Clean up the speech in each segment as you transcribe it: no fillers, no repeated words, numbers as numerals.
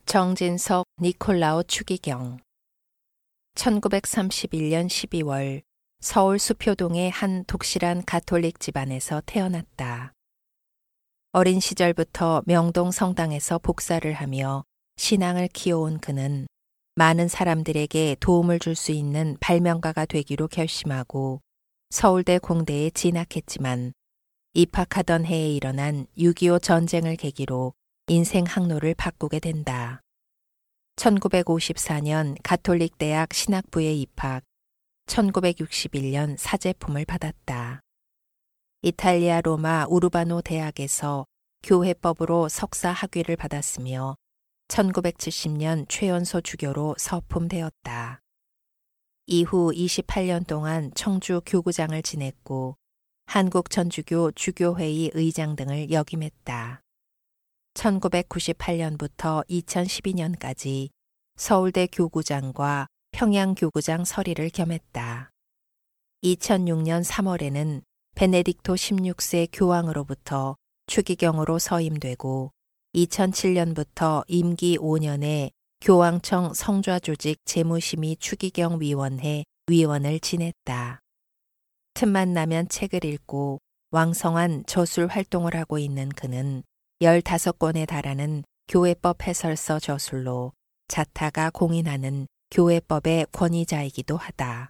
정진석 니콜라오 추기경 1931년 12월 서울 수표동의 한 독실한 가톨릭 집안에서 태어났다. 어린 시절부터 명동 성당에서 복사를 하며 신앙을 키워온 그는 많은 사람들에게 도움을 줄 수 있는 발명가가 되기로 결심하고 서울대 공대에 진학했지만 입학하던 해에 일어난 6.25 전쟁을 계기로 인생 항로를 바꾸게 된다. 1954년 가톨릭 대학 신학부에 입학, 1961년 사제품을 받았다. 이탈리아 로마 우르바노 대학에서 교회법으로 석사 학위를 받았으며 1970년 최연소 주교로 서품되었다. 이후 28년 동안 청주 교구장을 지냈고 한국천주교 주교회의 의장 등을 역임했다. 1998년부터 2012년까지 서울대 교구장과 평양교구장 서리를 겸했다. 2006년 3월에는 베네딕토 16세 교황으로부터 추기경으로 서임되고 2007년부터 임기 5년의 교황청 성좌조직 재무심의 추기경위원회 위원을 지냈다. 틈만 나면 책을 읽고 왕성한 저술 활동을 하고 있는 그는 15권에 달하는 교회법 해설서 저술로 자타가 공인하는 교회법의 권위자이기도 하다.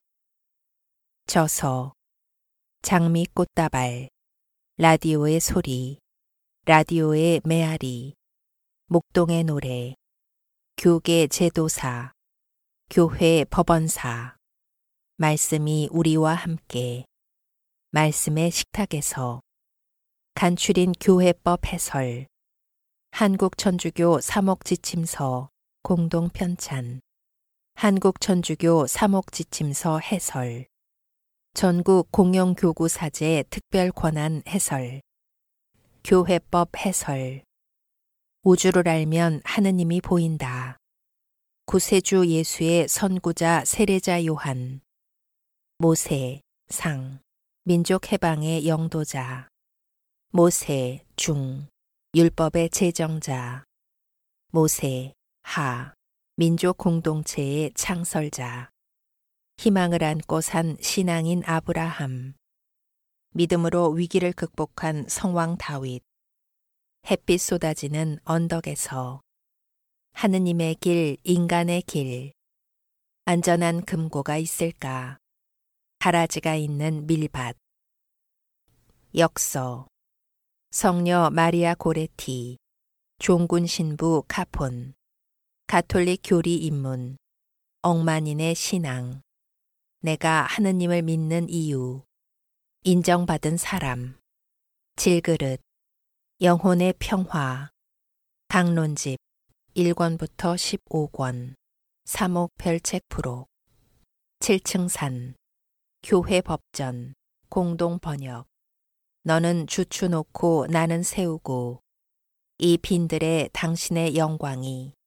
저서 장미 꽃다발, 라디오의 소리, 라디오의 메아리, 목동의 노래, 교계 제도사, 교회 법원사, 말씀이 우리와 함께, 말씀의 식탁에서, 간추린 교회법 해설, 한국천주교 사목지침서 공동편찬, 한국천주교 사목지침서 해설, 전국 공영교구사제 특별권한 해설, 교회법 해설, 우주를 알면 하느님이 보인다. 구세주 예수의 선구자 세례자 요한, 모세, 상, 민족 해방의 영도자, 모세, 중, 율법의 제정자, 모세, 하, 민족 공동체의 창설자, 희망을 안고 산 신앙인 아브라함, 믿음으로 위기를 극복한 성왕 다윗, 햇빛 쏟아지는 언덕에서, 하느님의 길, 인간의 길, 안전한 금고가 있을까, 가라지가 있는 밀밭, 역서, 성녀 마리아 고레티, 종군 신부 카폰, 가톨릭 교리 입문, 억만인의 신앙, 내가 하느님을 믿는 이유, 인정받은 사람, 질그릇, 영혼의 평화, 강론집 1권부터 15권, 3호 별책 프로, 7층 산, 교회 법전, 공동 번역, 너는 주추 놓고 나는 세우고, 이 빈들에 당신의 영광이,